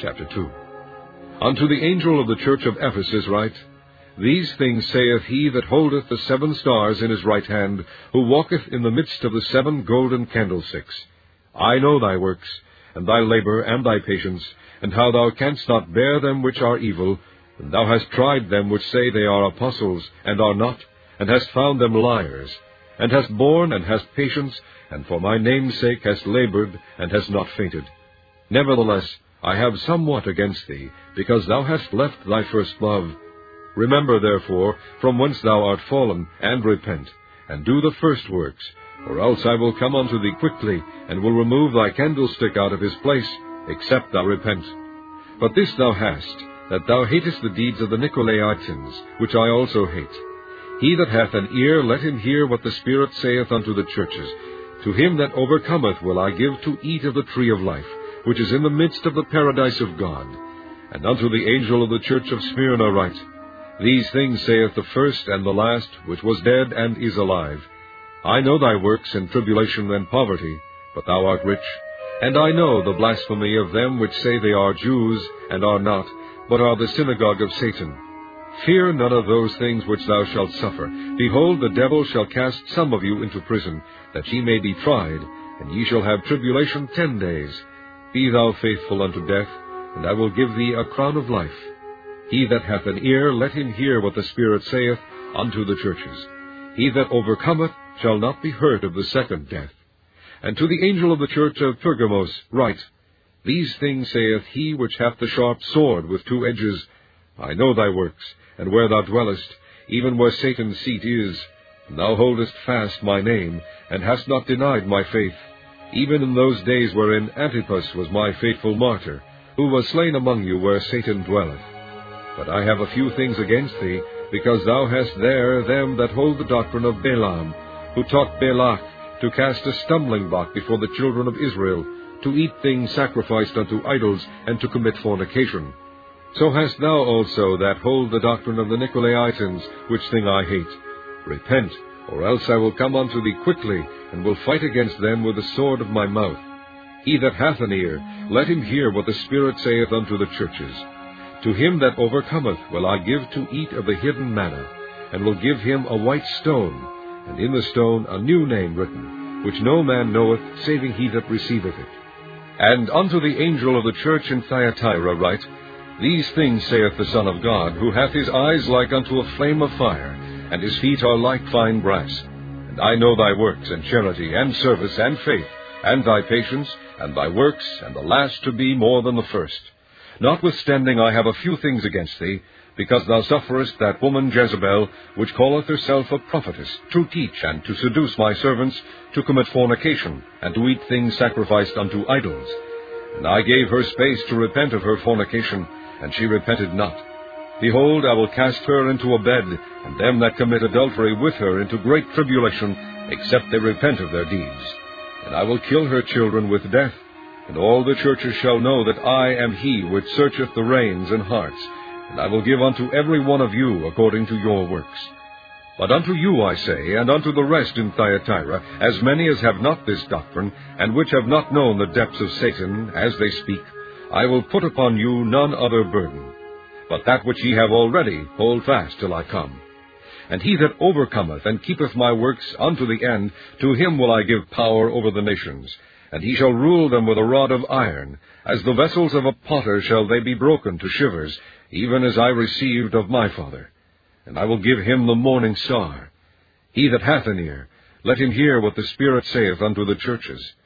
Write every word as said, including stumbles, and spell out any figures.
Chapter two. Unto the angel of the church of Ephesus write, These things saith he that holdeth the seven stars in his right hand, who walketh in the midst of the seven golden candlesticks. I know thy works, and thy labor, and thy patience, and how thou canst not bear them which are evil, and thou hast tried them which say they are apostles, and are not, and hast found them liars, and hast borne, and hast patience, and for my name's sake hast labored, and hast not fainted. Nevertheless, I have somewhat against thee, because thou hast left thy first love. Remember, therefore, from whence thou art fallen, and repent, and do the first works, or else I will come unto thee quickly, and will remove thy candlestick out of his place, except thou repent. But this thou hast, that thou hatest the deeds of the Nicolaitans, which I also hate. He that hath an ear, let him hear what the Spirit saith unto the churches. To him that overcometh will I give to eat of the tree of life, which is in the midst of the paradise of God. And unto the angel of the church of Smyrna write, These things saith the first and the last, which was dead and is alive. I know thy works in tribulation and poverty, but thou art rich. And I know the blasphemy of them which say they are Jews, and are not, but are the synagogue of Satan. Fear none of those things which thou shalt suffer. Behold, the devil shall cast some of you into prison, that ye may be tried, and ye shall have tribulation ten days. Be thou faithful unto death, and I will give thee a crown of life. He that hath an ear, let him hear what the Spirit saith unto the churches. He that overcometh shall not be hurt of the second death. And to the angel of the church of Pergamos write, These things saith he which hath the sharp sword with two edges. I know thy works, and where thou dwellest, even where Satan's seat is. And thou holdest fast my name, and hast not denied my faith, even in those days wherein Antipas was my faithful martyr, who was slain among you where Satan dwelleth. But I have a few things against thee, because thou hast there them that hold the doctrine of Balaam, who taught Balak to cast a stumbling block before the children of Israel, to eat things sacrificed unto idols, and to commit fornication. So hast thou also that hold the doctrine of the Nicolaitans, which thing I hate. Repent, or else I will come unto thee quickly, and will fight against them with the sword of my mouth. He that hath an ear, let him hear what the Spirit saith unto the churches. To him that overcometh will I give to eat of the hidden manna, and will give him a white stone, and in the stone a new name written, which no man knoweth, saving he that receiveth it. And unto the angel of the church in Thyatira write, These things saith the Son of God, who hath his eyes like unto a flame of fire, and his feet are like fine brass. And I know thy works, and charity, and service, and faith, and thy patience, and thy works, and the last to be more than the first. Notwithstanding I have a few things against thee, because thou sufferest that woman Jezebel, which calleth herself a prophetess, to teach and to seduce my servants, to commit fornication, and to eat things sacrificed unto idols. And I gave her space to repent of her fornication, and she repented not. Behold, I will cast her into a bed, and them that commit adultery with her into great tribulation, except they repent of their deeds. And I will kill her children with death, and all the churches shall know that I am he which searcheth the reins and hearts, and I will give unto every one of you according to your works. But unto you I say, and unto the rest in Thyatira, as many as have not this doctrine, and which have not known the depths of Satan, as they speak, I will put upon you none other burden. But that which ye have already, hold fast till I come. And he that overcometh and keepeth my works unto the end, to him will I give power over the nations. And he shall rule them with a rod of iron. As the vessels of a potter shall they be broken to shivers, even as I received of my Father. And I will give him the morning star. He that hath an ear, let him hear what the Spirit saith unto the churches.